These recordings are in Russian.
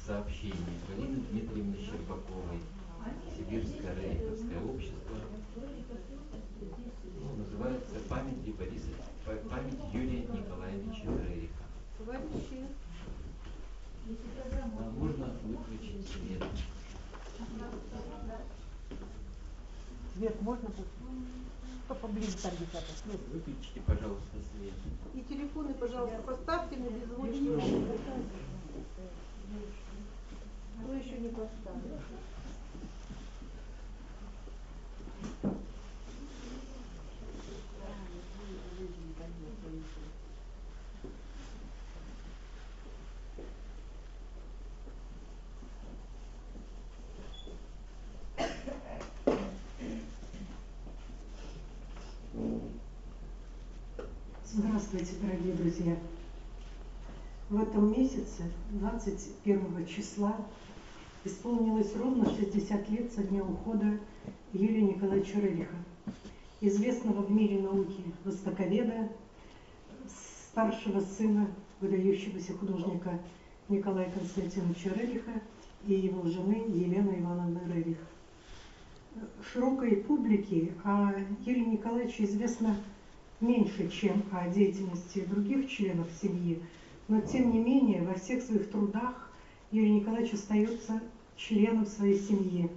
сообщение Галины Дмитриевны Щербаковой, Сибирское рериховское общество, называется «Память Юрия Николаевича Рериха». Товарищи, Можно выключить свет. свет можно тут? Кто поближе там где-то? Свет. Выключите, пожалуйста, свет. И телефоны, пожалуйста, поставьте на беззвучный. Кто еще не поставил? Здравствуйте, дорогие друзья! В этом месяце, 21 числа, исполнилось ровно 60 лет со дня ухода Юрия Николаевича Рериха, известного в мире науки востоковеда, старшего сына выдающегося художника Николая Константиновича Рериха и его жены Елены Ивановны Рерих. Широкой публике о Юрии Николаевиче известно меньше, чем о деятельности других членов семьи, но тем не менее во всех своих трудах Юрий Николаевич остается членом своей семьи,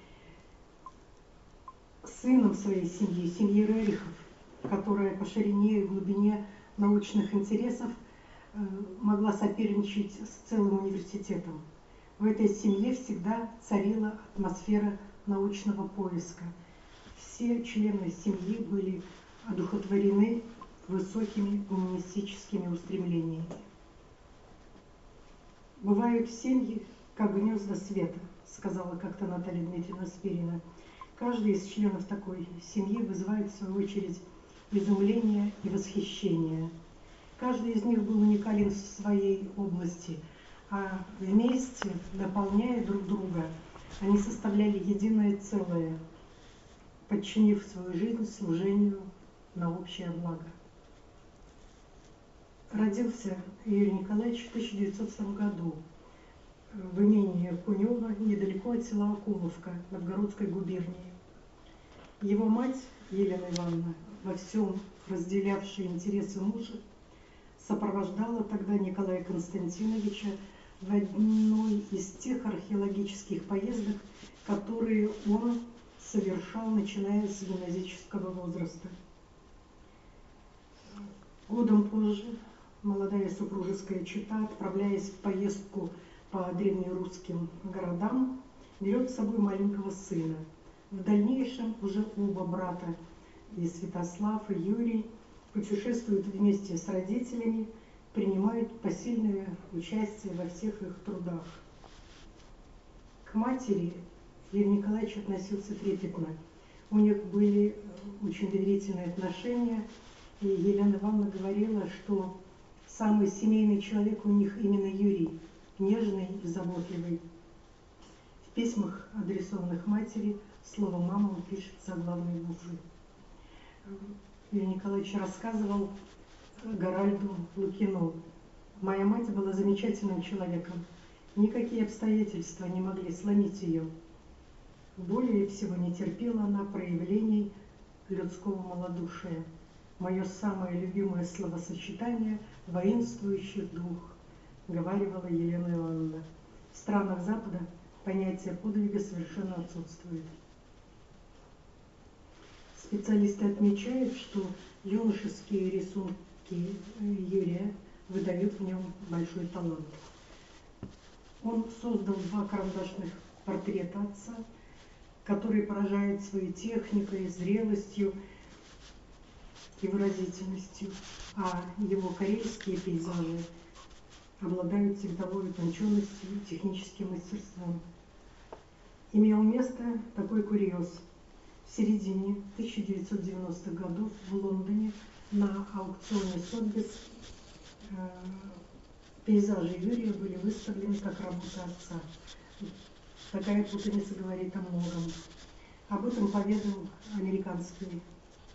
сыном своей семьи, семьи Рерихов, которая по ширине и глубине научных интересов могла соперничать с целым университетом. В этой семье всегда царила атмосфера научного поиска. Все члены семьи были одухотворены высокими гуманистическими устремлениями. «Бывают семьи, как гнезда света», сказала как-то Наталья Дмитриевна Спирина. Каждый из членов такой семьи вызывает, в свою очередь, изумление и восхищение. Каждый из них был уникален в своей области, а вместе, дополняя друг друга, они составляли единое целое, подчинив свою жизнь служению на общее благо. Родился Юрий Николаевич в 1900 году в имении Кунева, недалеко от села Акуловка, Новгородской губернии. Его мать, Елена Ивановна, во всем разделявшая интересы мужа, сопровождала тогда Николая Константиновича в одной из тех археологических поездок, которые он совершал, начиная с гимназического возраста. Годом позже молодая супружеская чета, отправляясь в поездку по древнерусским городам, берет с собой маленького сына. В дальнейшем уже оба брата, и Святослав, и Юрий, путешествуют вместе с родителями, принимают посильное участие во всех их трудах. К матери Юрий Николаевич относился трепетно. У них были очень доверительные отношения, и Елена Ивановна говорила, что самый семейный человек у них именно Юрий, нежный и заботливый. В письмах, адресованных матери, слово «мама» он пишет заглавной буквой. Юрий Николаевич рассказывал Гарольду Лукину: «Моя мать была замечательным человеком. Никакие обстоятельства не могли сломить ее. Более всего не терпела она проявлений людского малодушия. Мое самое любимое словосочетание — воинствующий дух», говаривала Елена Ивановна. В странах Запада понятие подвига совершенно отсутствует. Специалисты отмечают, что юношеские рисунки Юрия выдают в нем большой талант. Он создал 2 карандашных портрета отца, которые поражают своей техникой, зрелостью и выразительностью, а его карельские пейзажи обладают цветовой утонченностью и техническим мастерством. Имел место такой курьез. В середине 1990-х годов в Лондоне на аукционе Сотбис пейзажи Юрия были выставлены как работа отца. Такая путаница говорит о многом. Об этом поведал американский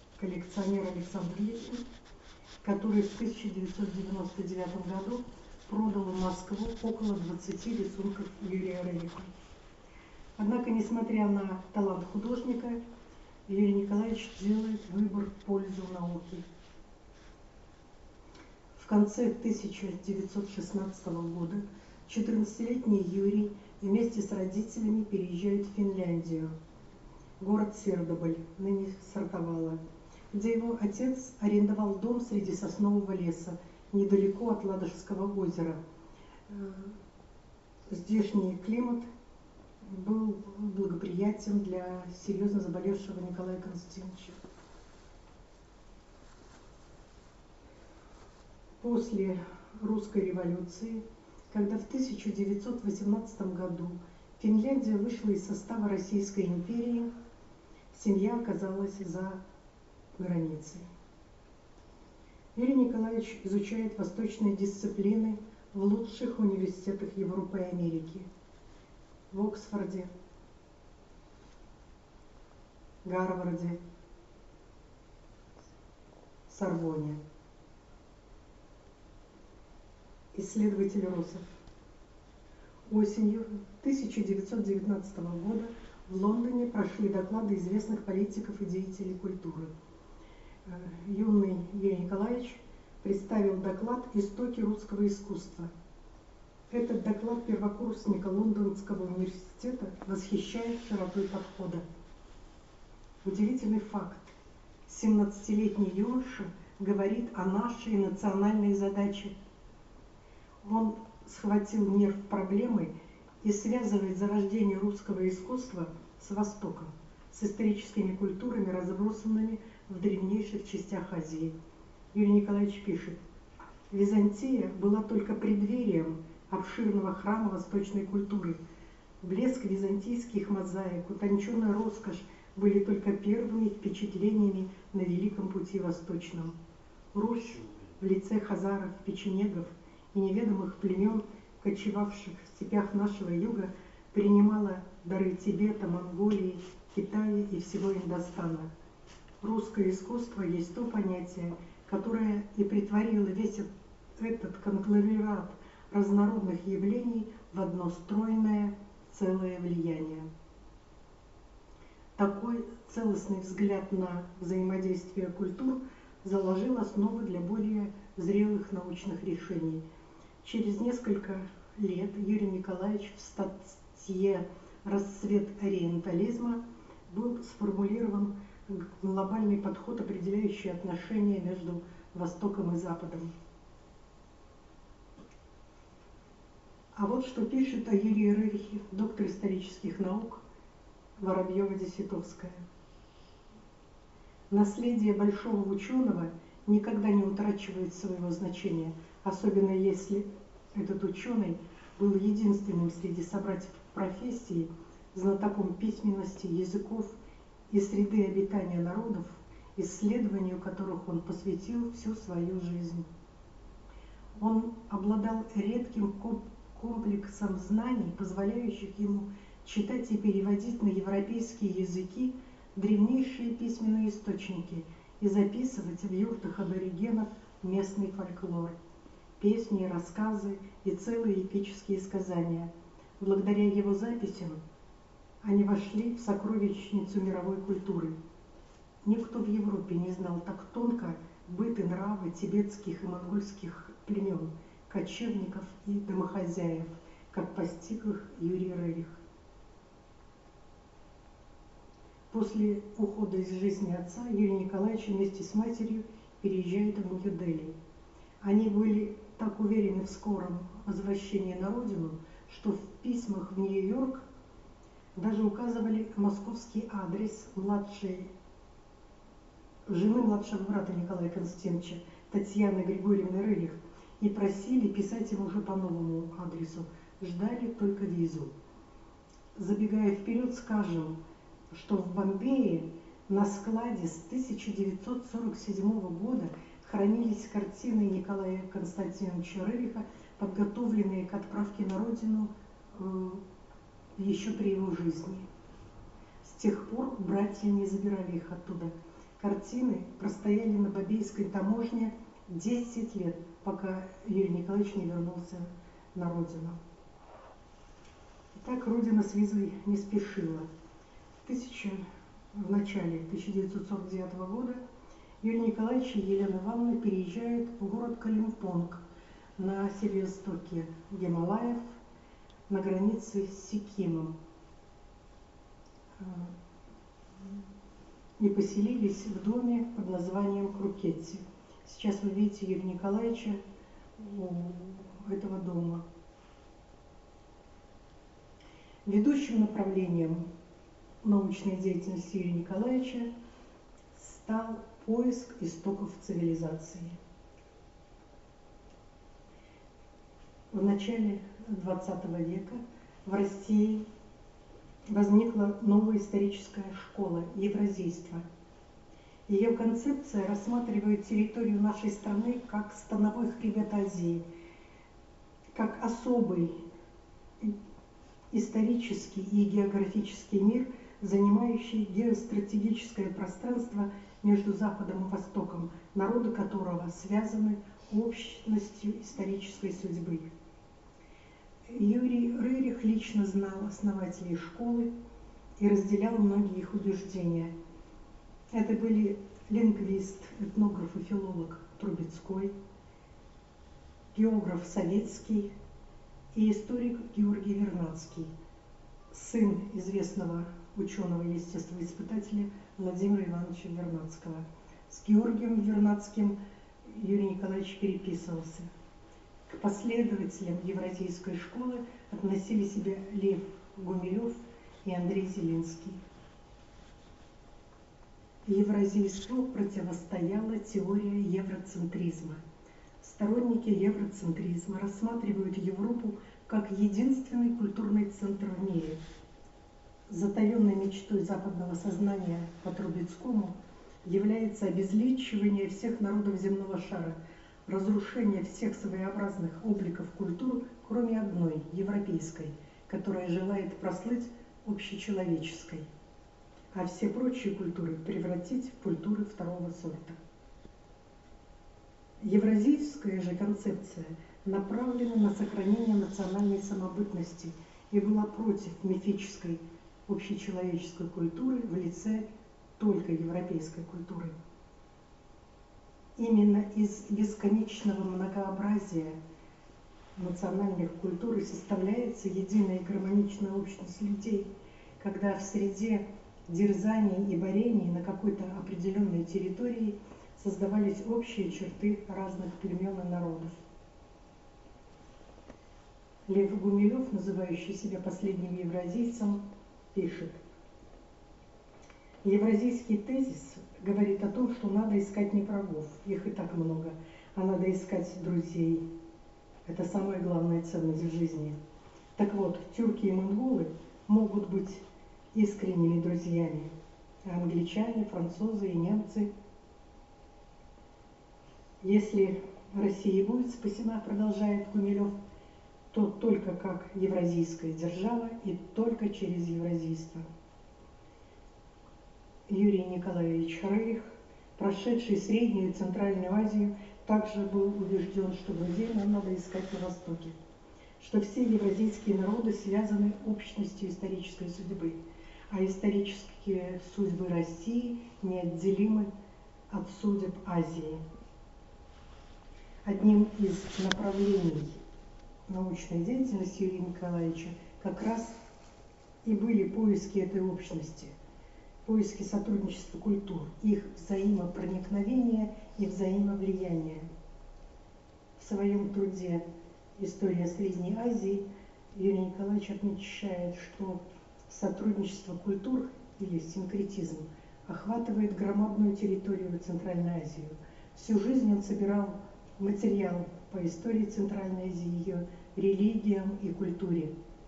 коллекционер Александр Литвин, который в 1999 году продал в Москву около 20 рисунков Юрия Рериха. Однако, несмотря на талант художника, Юрий Николаевич делает выбор в пользу науки. В конце 1916 года 14-летний Юрий вместе с родителями переезжает в Финляндию, город Сердоболь, ныне Сартовала, где его отец арендовал дом среди соснового леса, недалеко от Ладожского озера. Здешний климат был благоприятен для серьезно заболевшего Николая Константиновича. После русской революции, когда в 1918 году Финляндия вышла из состава Российской империи, семья оказалась за границей. Юрий Николаевич изучает восточные дисциплины в лучших университетах Европы и Америки. В Оксфорде, Гарварде, Сорбонне. Исследователь РУСов. Осенью 1919 года в Лондоне прошли доклады известных политиков и деятелей культуры. Юный Юрий Николаевич представил доклад «Истоки русского искусства». Этот доклад первокурсника Лондонского университета восхищает широтой подхода. Удивительный факт. 17-летний юноша говорит о нашей национальной задаче. Он схватил нерв проблемы и связывает зарождение русского искусства с Востоком, с историческими культурами, разбросанными в древнейших частях Азии. Юрий Николаевич пишет: «Византия была только преддверием обширного храма восточной культуры. Блеск византийских мозаик, утонченная роскошь были только первыми впечатлениями на великом пути восточном. Русь в лице хазаров, печенегов и неведомых племен, кочевавших в степях нашего юга, принимала дары Тибета, Монголии, Китая и всего Индостана. Русское искусство есть то понятие, которое и притворило весь этот конгломерат разнородных явлений в одно стройное целое влияние». Такой целостный взгляд на взаимодействие культур заложил основы для более зрелых научных решений. Через несколько лет Юрий Николаевич в статье «Расцвет ориентализма» был сформулирован глобальный подход, определяющий отношения между Востоком и Западом. А вот что пишет о Юрии Рерихе доктор исторических наук Воробьева-Десятовская. Наследие большого ученого никогда не утрачивает своего значения, особенно если этот ученый был единственным среди собратьев профессии знатоком письменности, языков и среды обитания народов, исследованию которых он посвятил всю свою жизнь. Он обладал редким комплексом знаний, позволяющих ему читать и переводить на европейские языки древнейшие письменные источники и записывать в юртах аборигенов местный фольклор, песни, рассказы и целые эпические сказания. Благодаря его записям они вошли в сокровищницу мировой культуры. Никто в Европе не знал так тонко быт и нравы тибетских и монгольских племен, кочевников и домохозяев, как постиг их Юрий Рерих. После ухода из жизни отца Юрий Николаевич вместе с матерью переезжает в Нью-Дели. Они были так уверены в скором возвращении на родину, что в письмах в Нью-Йорк даже указывали московский адрес жены младшего брата Николая Константиновича, Татьяны Григорьевны Рерих, и просили писать им уже по новому адресу. Ждали только визу. Забегая вперед, скажем, что в Бомбее на складе с 1947 года хранились картины Николая Константиновича Рериха, подготовленные к отправке на родину еще при его жизни. С тех пор братья не забирали их оттуда. Картины простояли на Бомбейской таможне 10 лет, пока Юрий Николаевич не вернулся на родину. Итак, родина с визой не спешила. В начале 1949 года Юрий Николаевич и Елена Ивановна переезжают в город Калимпонг на северо-востоке Гималаев, на границе с Сикимом. И поселились в доме под названием Крукетти. Сейчас вы видите Юрия Николаевича у этого дома. Ведущим направлением научной деятельности Юрия Николаевича стал поиск истоков цивилизации. В начале XX века в России возникла новая историческая школа – евразийство. Ее концепция рассматривает территорию нашей страны как становой хребет Азии, как особый исторический и географический мир, занимающий геостратегическое пространство между Западом и Востоком, народы которого связаны общностью исторической судьбы. Юрий Рерих лично знал основателей школы и разделял многие их убеждения. Это были лингвист, этнограф и филолог Трубецкой, географ Советский и историк Георгий Вернадский, сын известного ученого-естествоиспытателя Владимира Ивановича Вернадского. С Георгием Вернадским Юрий Николаевич переписывался. К последователям Евразийской школы относили себя Лев Гумилев и Андрей Зелинский. Евразийству противостояла теория евроцентризма. Сторонники евроцентризма рассматривают Европу как единственный культурный центр в мире. Затаенной мечтой западного сознания по Трубецкому является обезличивание всех народов земного шара, разрушение всех своеобразных обликов культур, кроме одной, европейской, которая желает прослыть общечеловеческой, а все прочие культуры превратить в культуры второго сорта. Евразийская же концепция направлена на сохранение национальной самобытности и была против мифической общечеловеческой культуры в лице только европейской культуры. Именно из бесконечного многообразия национальных культур и составляется единая и гармоничная общность людей, когда в среде дерзаний и борений на какой-то определенной территории создавались общие черты разных племен и народов. Лев Гумилев, называющий себя последним евразийцем, пишет: евразийский тезис говорит о том, что надо искать не врагов, их и так много, а надо искать друзей. Это самая главная ценность в жизни. Так вот, тюрки и монголы могут быть искренними друзьями, а англичане, французы и немцы. Если Россия будет спасена, продолжает Гумилев, то только как евразийская держава и только через евразийство. Юрий Николаевич Рерих, прошедший Среднюю и Центральную Азию, также был убежден, что друзей нам надо искать на Востоке, что все евразийские народы связаны общностью исторической судьбы, а исторические судьбы России неотделимы от судеб Азии. Одним из направлений научной деятельности Юрия Николаевича как раз и были поиски этой общности, поиски сотрудничества культур, их взаимопроникновения и взаимовлияния. В своем труде «История Средней Азии» Юрий Николаевич отмечает, что сотрудничество культур или синкретизм охватывает громадную территорию Центральной Азии. Всю жизнь он собирал материал по истории Центральной Азии, ее религиям и культуре.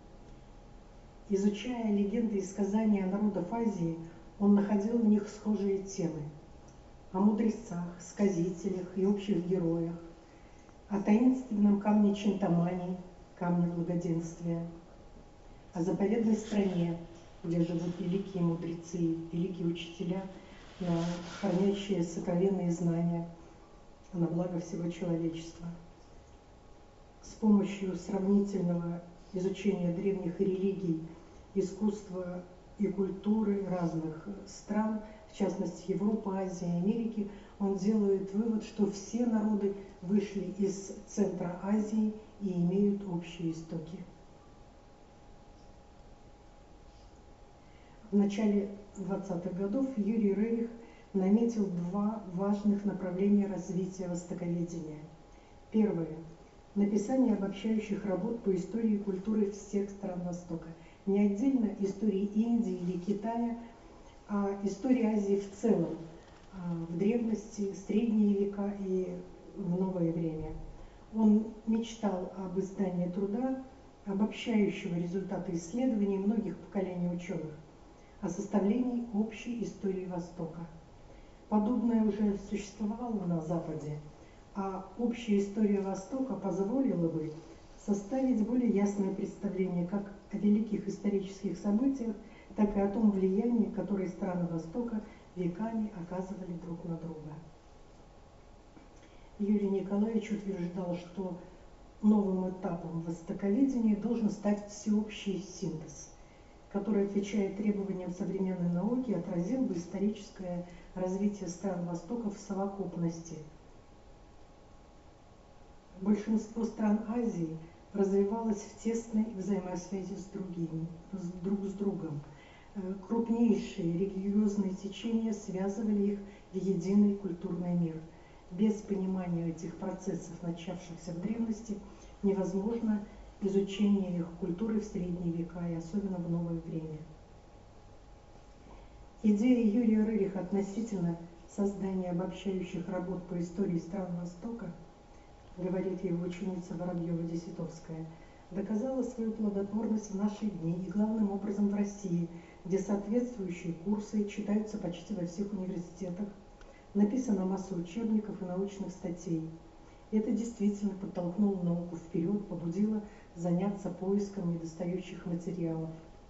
Изучая легенды и сказания народов Азии, он находил в них схожие темы: о мудрецах, сказителях и общих героях, о таинственном камне Чинтамани, камне благоденствия, о заповедной стране, где живут великие мудрецы, великие учителя, хранящие сокровенные знания, на благо всего человечества. С помощью сравнительного изучения древних религий, искусства и культуры разных стран, в частности Европы, Азии, Америки, он делает вывод, что все народы вышли из центра Азии и имеют общие истоки. В начале 20-х годов Юрий Рерих наметил два важных направления развития востоковедения. Первое – написание обобщающих работ по истории и культуре всех стран Востока. Не отдельно истории Индии или Китая, а истории Азии в целом, в древности, средние века и в новое время. Он мечтал об издании труда, обобщающего результаты исследований многих поколений ученых, о составлении общей истории Востока. Подобное уже существовало на Западе, а общая история Востока позволила бы составить более ясное представление как о великих исторических событиях, так и о том влиянии, которое страны Востока веками оказывали друг на друга. Юрий Николаевич утверждал, что новым этапом востоковедения должен стать всеобщий синтез, который, отвечая требованиям современной науки, отразил бы историческое развитие стран Востока в совокупности. Большинство стран Азии развивалось в тесной взаимосвязи друг с другом. Крупнейшие религиозные течения связывали их в единый культурный мир. Без понимания этих процессов, начавшихся в древности, невозможно изучение их культуры в средние века и особенно в новое время. Идея Юрия Рериха относительно создания обобщающих работ по истории стран Востока, говорит его ученица Воробьева-Десятовская, доказала свою плодотворность в наши дни и главным образом в России, где соответствующие курсы читаются почти во всех университетах, написана масса учебников и научных статей. Это действительно подтолкнуло науку вперед, побудило заняться поиском недостающих материалов.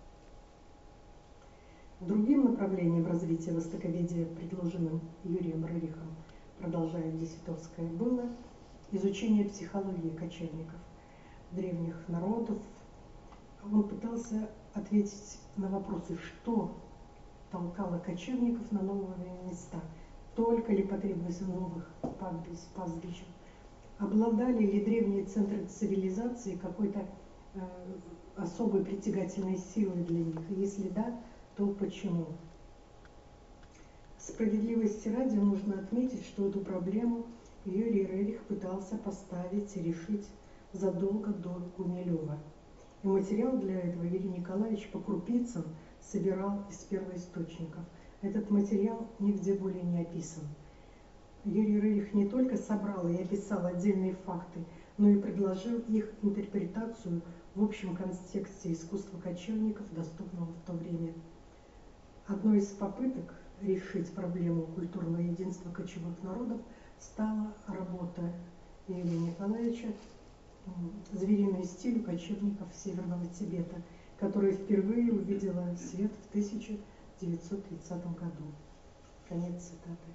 Другим направлением развития востоковедения, предложенным Юрием Рерихом, продолжает Десятовская, было изучение психологии кочевников, древних народов. Он пытался ответить на вопросы, что толкало кочевников на новые места, только ли потребность в новых пастбищах, обладали ли древние центры цивилизации какой-то особой притягательной силой для них, и если да, то почему? Справедливости ради нужно отметить, что эту проблему Юрий Рерих пытался поставить и решить задолго до Гумилева. И материал для этого Юрий Николаевич по крупицам собирал из первоисточников. Этот материал нигде более не описан. Юрий Рерих не только собрал и описал отдельные факты, но и предложил их интерпретацию в общем контексте искусства кочевников, доступного в то время. Одной из попыток решить проблему культурного единства кочевых народов стала работа Юрия Николаевича «Звериный стиль кочевников Северного Тибета», которая впервые увидела свет в 1930 году. Конец цитаты.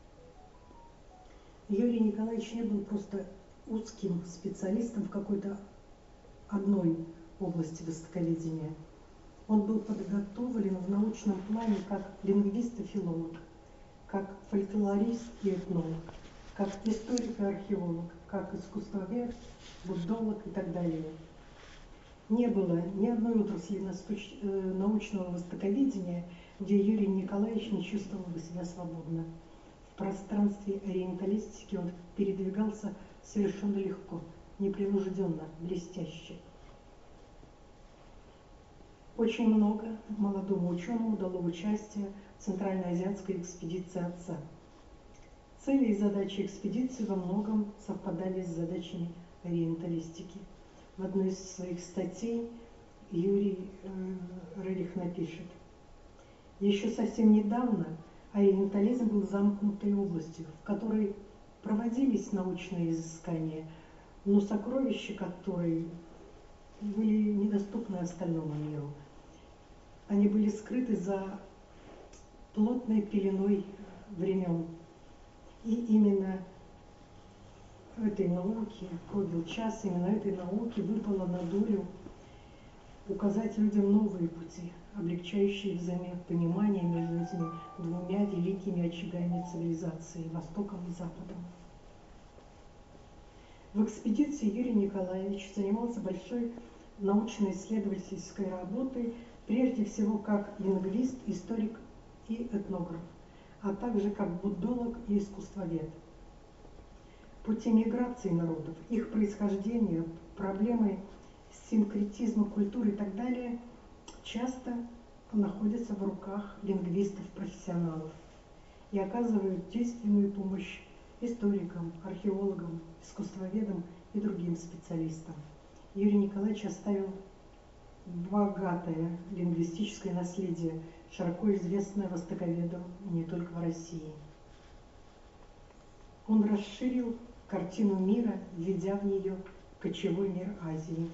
Юрий Николаевич не был просто узким специалистом в какой-то одной области востоковедения. Он был подготовлен в научном плане как лингвист и филолог, как фольклорист и этнолог, как историк и археолог, как искусствовед, буддолог и так далее. Не было ни одной отрасли научного востоковедения, где Юрий Николаевич не чувствовал бы себя свободно. В пространстве ориенталистики он передвигался совершенно легко, непринужденно, блестяще. Очень много молодому ученому дало участие в Центральноазиатской экспедиции отца. Цели и задачи экспедиции во многом совпадали с задачами ориенталистики. В одной из своих статей Юрий Рерих напишет: «Еще совсем недавно ориентализм был замкнутой областью, в которой проводились научные изыскания, но сокровища которой были недоступны остальному миру. Они были скрыты за плотной пеленой времен. И именно этой науки пробил час, именно этой науке выпало на долю указать людям новые пути, облегчающие взаимопонимание между этими двумя великими очагами цивилизации – Востоком и Западом. В экспедиции Юрий Николаевич занимался большой научно-исследовательской работой, прежде всего как лингвист, историк и этнограф, а также как буддолог и искусствовед. Пути миграции народов, их происхождение, проблемы синкретизма культуры и так далее часто находятся в руках лингвистов-профессионалов и оказывают действенную помощь историкам, археологам, искусствоведам и другим специалистам. Юрий Николаевич оставил богатое лингвистическое наследие, широко известное востоковедам не только в России. Он расширил картину мира, введя в нее кочевой мир Азии.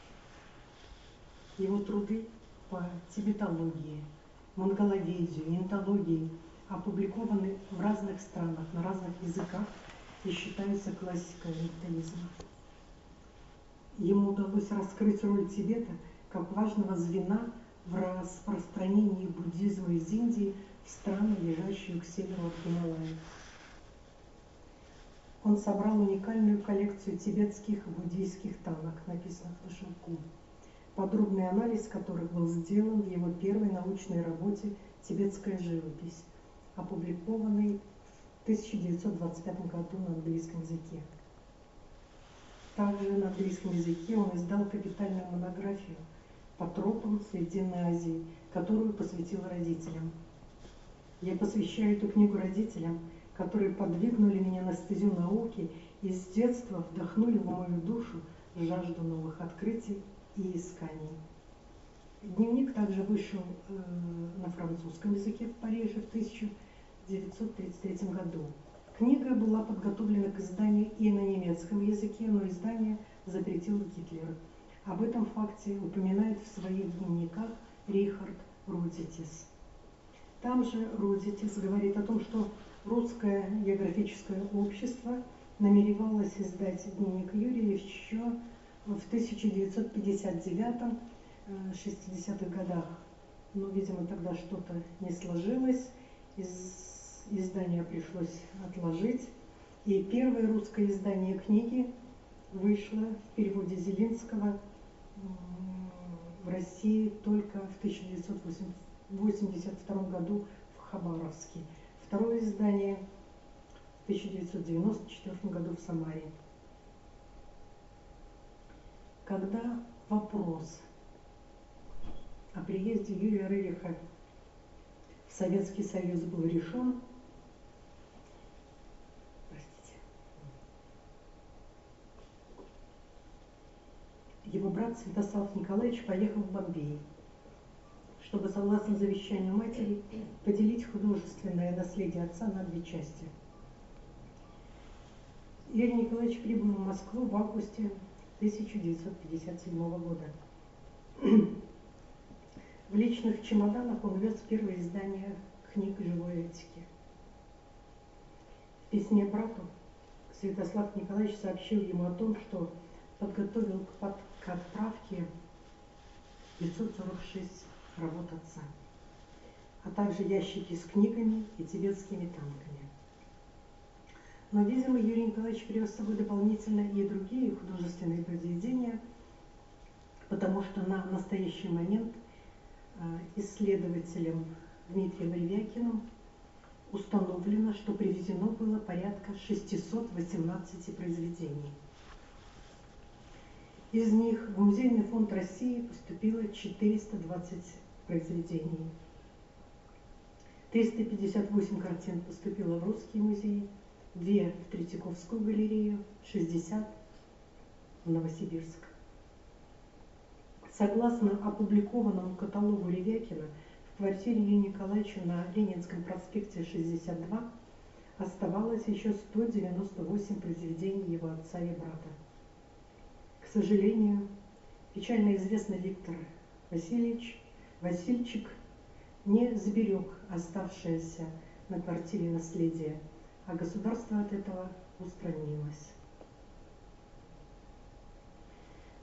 Его труды по тибетологии, монголоведению, интологии опубликованы в разных странах, на разных языках и считаются классикой ориентализма. Ему удалось раскрыть роль Тибета как важного звена в распространении буддизма из Индии в страны, лежащие к северу от Гималаев. Он собрал уникальную коллекцию тибетских и буддийских танок, написанных на шелку, подробный анализ которых был сделан в его первой научной работе «Тибетская живопись», опубликованной в 1925 году на английском языке. Также на английском языке он издал капитальную монографию по тропам Срединной Азии, которую посвятил родителям. Я посвящаю эту книгу родителям, которые подвигнули меня на стезю науки и с детства вдохнули в мою душу жажду новых открытий и исканий. Дневник также вышел на французском языке в Париже в 1933 году. Книга была подготовлена к изданию и на немецком языке, но издание запретил Гитлер. Об этом факте упоминает в своих дневниках Рихард Рудзитис. Там же Рудзитис говорит о том, что Русское географическое общество намеревалось издать дневник Юрия еще в 1959-60-х годах. Но, видимо, тогда что-то не сложилось, издание пришлось отложить. И первое русское издание книги вышло в переводе Зелинского в России только в 1982 году в Хабаровске. Второе издание в 1994 году в Самаре. Когда вопрос о приезде Юрия Рериха в Советский Союз был решен, его брат Святослав Николаевич поехал в Бомбей, чтобы, согласно завещанию матери, поделить художественное наследие отца на две части. Юрий Николаевич прибыл в Москву в августе 1957 года. В личных чемоданах он вез первое издание книг живой этики. В письме брату Святослав Николаевич сообщил ему о том, что подготовил к отправке 546 работ отца, а также ящики с книгами и тибетскими танками. Но, видимо, Юрий Николаевич привез с собой дополнительно и другие художественные произведения, потому что на настоящий момент исследователем Дмитрием Ревякиным установлено, что привезено было порядка 618 произведений. Из них в Музейный фонд России поступило 420 произведений. 358 картин поступило в Русский музей, 2 в Третьяковскую галерею, 60 в Новосибирск. Согласно опубликованному каталогу Ревякина, в квартире Юрия Николаевича на Ленинском проспекте 62 оставалось еще 198 произведений его отца и брата. К сожалению, печально известный Виктор Васильчик не сберег оставшееся на квартире наследие, а государство от этого устранилось.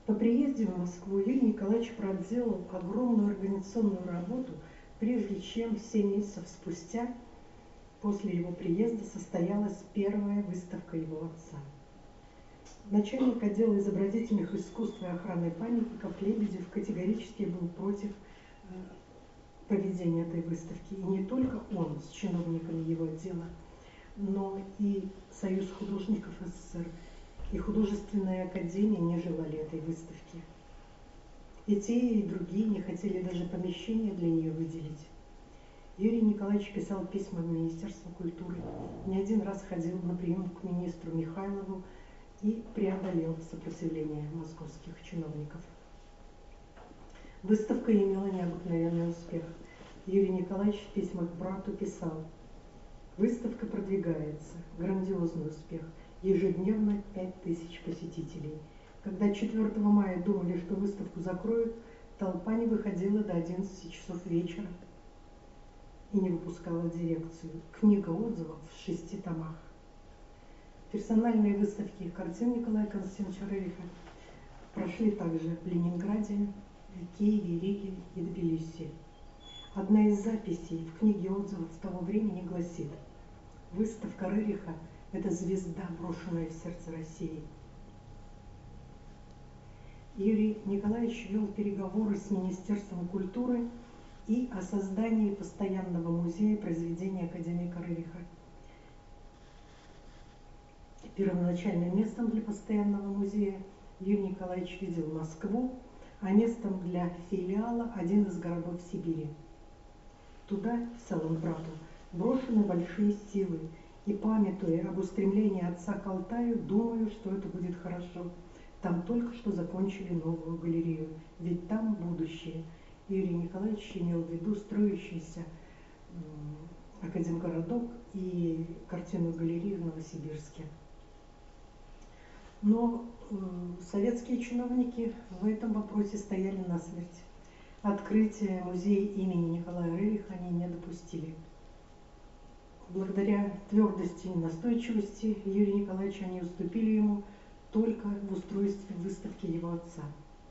По приезде в Москву Юрий Николаевич проделал огромную организационную работу, прежде чем 7 месяцев спустя, после его приезда, состоялась первая выставка его отца. Начальник отдела изобразительных искусств и охраны памятников Лебедев категорически был против проведения этой выставки. И не только он с чиновниками его отдела, но и Союз художников СССР и Художественная академия не желали этой выставки. И те, и другие не хотели даже помещения для нее выделить. Юрий Николаевич писал письма в Министерство культуры, не один раз ходил на прием к министру Михайлову и преодолел сопротивление московских чиновников. Выставка имела необыкновенный успех. Юрий Николаевич в письмах брату писал: «Выставка продвигается, грандиозный успех, ежедневно 5000 посетителей. Когда 4 мая думали, что выставку закроют, толпа не выходила до 11 часов вечера и не выпускала дирекцию. Книга отзывов в 6 томах». Персональные выставки картин Николая Константиновича Рериха прошли также в Ленинграде, в Киеве, Риге и Тбилиси. Одна из записей в книге отзывов того времени гласит: «Выставка Рериха – это звезда, брошенная в сердце России». Юрий Николаевич вел переговоры с Министерством культуры и о создании постоянного музея произведений академика Рериха. Первоначальным местом для постоянного музея Юрий Николаевич видел Москву, а местом для филиала один из городов Сибири. Туда, писал он брату, брошены большие силы, и, памятуя об устремлении отца к Алтаю, думаю, что это будет хорошо. Там только что закончили новую галерею, ведь там будущее. Юрий Николаевич имел в виду строящийся Академгородок и картинную галерею в Новосибирске. Но советские чиновники в этом вопросе стояли насмерть. Открытие музея имени Николая Рериха они не допустили. Благодаря твердости и настойчивости Юрия Николаевича они уступили ему только в устройстве выставки его отца.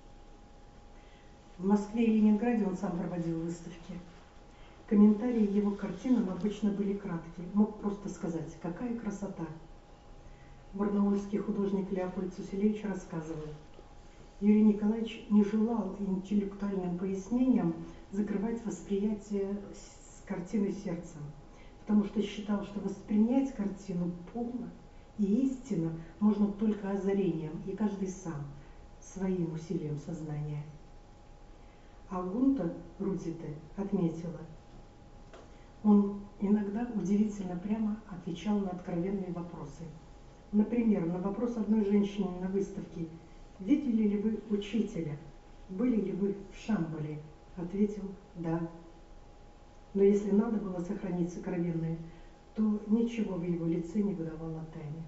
В Москве и Ленинграде он сам проводил выставки. Комментарии его к картинам обычно были краткие. Мог просто сказать: «Какая красота!» Барнаульский художник Леопольд Цуселевич рассказывал: Юрий Николаевич не желал интеллектуальным пояснениям закрывать восприятие картины сердцем, потому что считал, что воспринять картину полно и истинно можно только озарением, и каждый сам, своим усилием сознания. А Гунта Рудзите отметила: он иногда удивительно прямо отвечал на откровенные вопросы. Например, на вопрос одной женщины на выставке: «Видели ли вы учителя? Были ли вы в Шамбале?» Ответил: «Да». Но если надо было сохранить сокровенное, то ничего в его лице не выдавало тайны.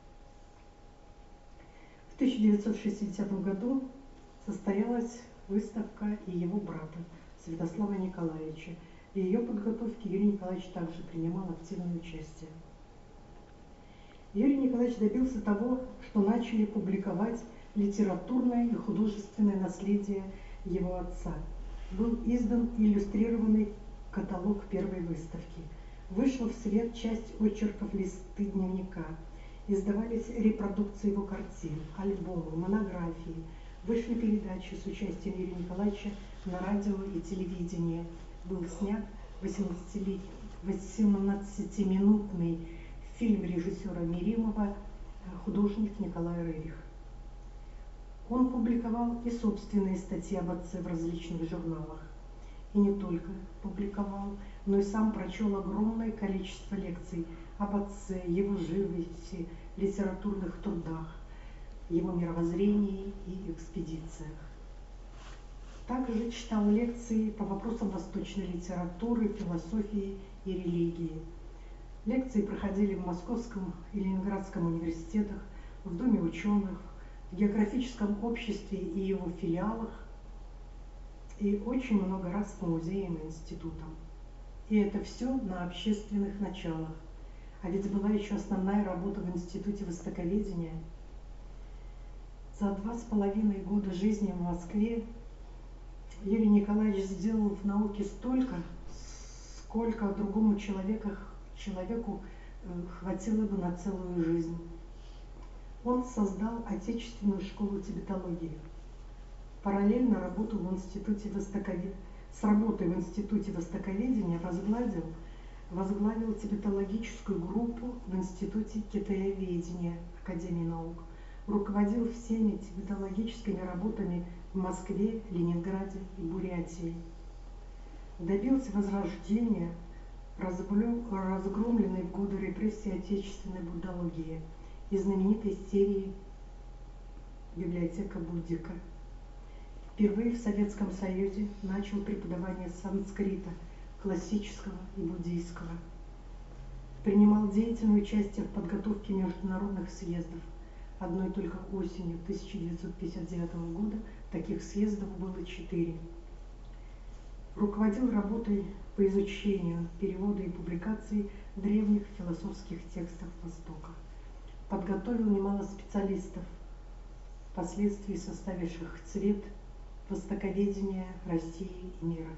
В 1960 году состоялась выставка и его брата Святослава Николаевича. В ее подготовке Юрий Николаевич также принимал активное участие. Юрий Николаевич добился того, что начали публиковать литературное и художественное наследие его отца. Был издан иллюстрированный каталог первой выставки. Вышла в свет часть очерков листы дневника. Издавались репродукции его картин, альбомы, монографии. Вышли передачи с участием Юрия Николаевича на радио и телевидении. Был снят 18-минутный фильм режиссера Миримова «Художник Николай Рерих». Он публиковал и собственные статьи об отце в различных журналах. И не только публиковал, но и сам прочел огромное количество лекций об отце, его живописи, литературных трудах, его мировоззрении и экспедициях. Также читал лекции по вопросам восточной литературы, философии и религии. Лекции проходили в Московском и Ленинградском университетах, в Доме ученых, в географическом обществе и его филиалах, и очень много раз по музеям и институтам. И это все на общественных началах. А ведь была еще основная работа в Институте востоковедения. За 2,5 года жизни в Москве Юрий Николаевич сделал в науке столько, сколько другому человеку хватило бы на целую жизнь. Он создал отечественную школу тибетологии. Параллельно работал в институте с работой в Институте востоковедения возглавил тибетологическую группу в Институте китаеведения Академии наук. Руководил всеми тибетологическими работами в Москве, Ленинграде и Бурятии. Добился возрождения разгромленной в годы репрессий отечественной буддологии и знаменитой серии «Библиотека Буддика». Впервые в Советском Союзе начал преподавание санскрита, классического и буддийского. Принимал деятельное участие в подготовке международных съездов. Одной только осенью 1959 года таких съездов было 4. Руководил работой по изучению, переводу и публикации древних философских текстов Востока. Подготовил немало специалистов, впоследствии составивших цвет востоковедения России и мира.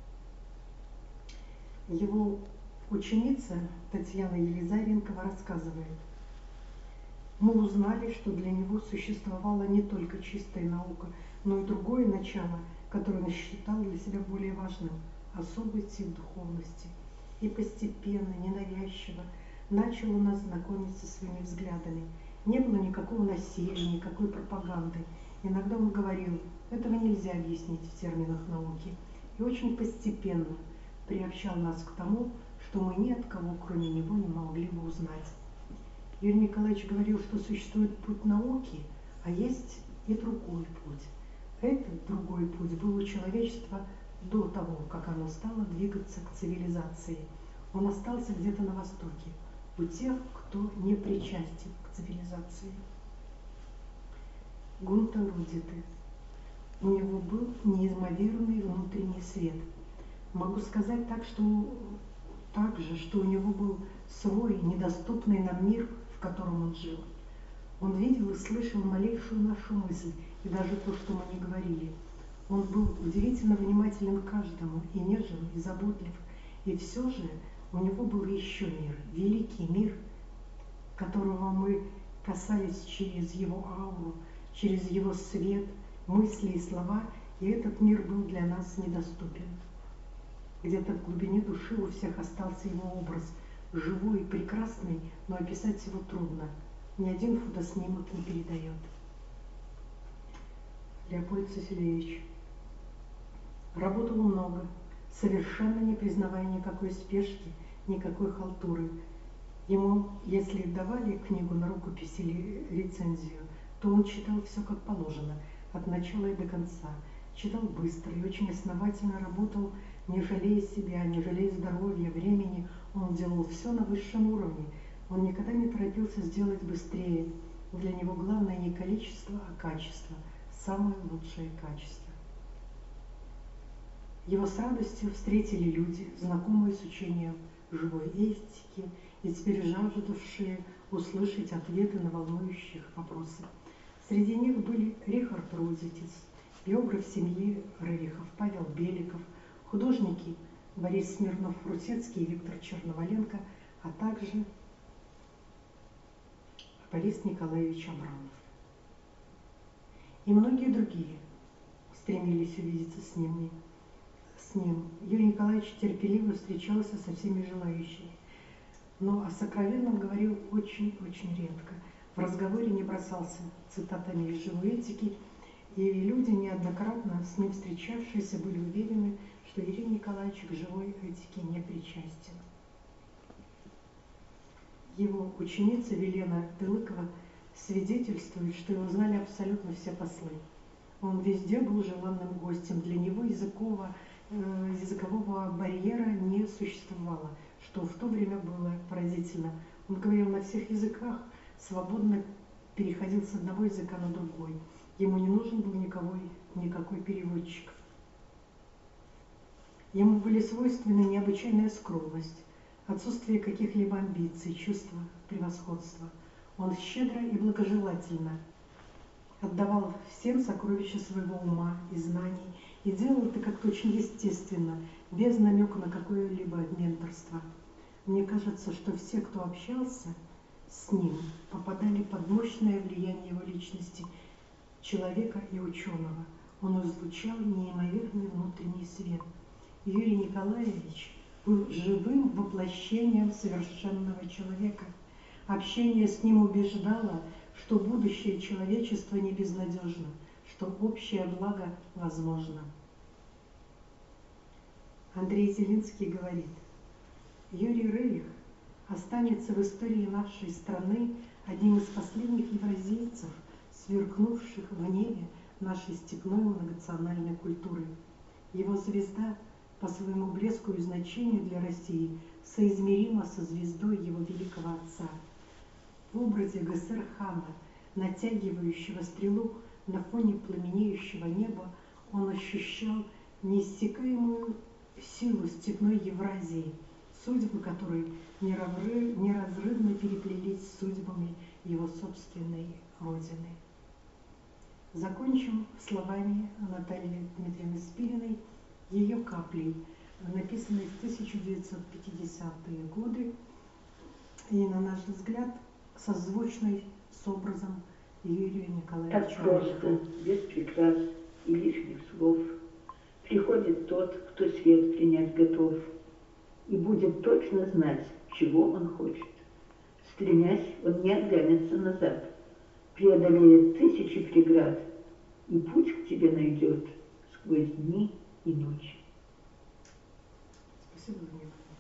Его ученица Татьяна Елизаренкова рассказывает: «Мы узнали, что для него существовала не только чистая наука, но и другое начало, которое он считал для себя более важным – особый тип духовности. И постепенно, ненавязчиво начал он нас знакомить со своими взглядами. Не было никакого насилия, никакой пропаганды. Иногда он говорил: этого нельзя объяснить в терминах науки. И очень постепенно приобщал нас к тому, что мы ни от кого, кроме него, не могли бы узнать». Юрий Николаевич говорил, что существует путь науки, а есть и другой путь. Этот другой путь был у человечества до того, как оно стало двигаться к цивилизации. Он остался где-то на Востоке, у тех, кто не причастен к цивилизации. Гунта Рудзиты. У него был неизмоверный внутренний свет. Могу сказать также, что у него был свой недоступный нам мир, в котором он жил. Он видел и слышал малейшую нашу мысль, и даже то, что мы не говорили. Он был удивительно внимателен к каждому, и нежен, и заботлив. И все же у него был еще мир, великий мир, которого мы касались через его ауру, через его свет, мысли и слова, и этот мир был для нас недоступен. Где-то в глубине души у всех остался его образ, живой и прекрасный, но описать его трудно. Ни один фотоснимок не передает. Леопольд Сесилевич. Работал много, совершенно не признавая никакой спешки, никакой халтуры. Ему, если давали книгу на рукопись или рецензию, то он читал все как положено, от начала и до конца. Читал быстро и очень основательно работал, не жалея себя, не жалея здоровья, времени. Он делал все на высшем уровне. Он никогда не торопился сделать быстрее. Для него главное не количество, а качество. Самое лучшее качество. Его с радостью встретили люди, знакомые с учением живой этики и теперь жаждавшие услышать ответы на волнующие вопросы. Среди них были Рихард Рудзитис, биограф семьи Рерихов Павел Беликов, художники Борис Смирнов-Русецкий и Виктор Черноволенко, а также Борис Николаевич Абрамов. И многие другие стремились увидеться с ним. Юрий Николаевич терпеливо встречался со всеми желающими, но о сокровенном говорил очень-очень редко. В разговоре не бросался цитатами из живой этики, и люди, неоднократно с ним встречавшиеся, были уверены, что Юрий Николаевич к живой этике не причастен. Его ученица Велена Тылыкова свидетельствует, что его знали абсолютно все послы. Он везде был желанным гостем. Для него языкового барьера не существовало, что в то время было поразительно. Он говорил на всех языках, свободно переходил с одного языка на другой. Ему не нужен был никакой переводчик. Ему были свойственны необычайная скромность, отсутствие каких-либо амбиций, чувства превосходства. Он щедро и благожелательно отдавал всем сокровища своего ума и знаний, и делал это как-то очень естественно, без намека на какое-либо менторство. Мне кажется, что все, кто общался с ним, попадали под мощное влияние его личности, человека и ученого. Он излучал неимоверный внутренний свет. Юрий Николаевич был живым воплощением совершенного человека. Общение с ним убеждало, что будущее человечества не безнадежно, что общее благо возможно. Андрей Зелинский говорит: Юрий Рерих останется в истории нашей страны одним из последних евразийцев, сверкнувших в небе нашей степной многонациональной культуры. Его звезда по своему блеску и значению для России соизмерима со звездой его великого отца. В образе Гессер-хана, натягивающего стрелу на фоне пламенеющего неба, он ощущал неиссякаемую силу степной Евразии, судьбы которой неразрывно переплелись с судьбами его собственной родины. Закончим словами Натальи Дмитриевны Спириной, ее каплей, написанной в 1950-е годы и, на наш взгляд, созвучной с образом Юрия Николаевича. Так просто, без прикрас и лишних слов, приходит тот, кто свет принять готов, и будет точно знать, чего он хочет. Стремясь, он не оглянется назад, преодолеет тысячи преград, и путь к тебе найдет сквозь дни и ночи. Спасибо за внимание.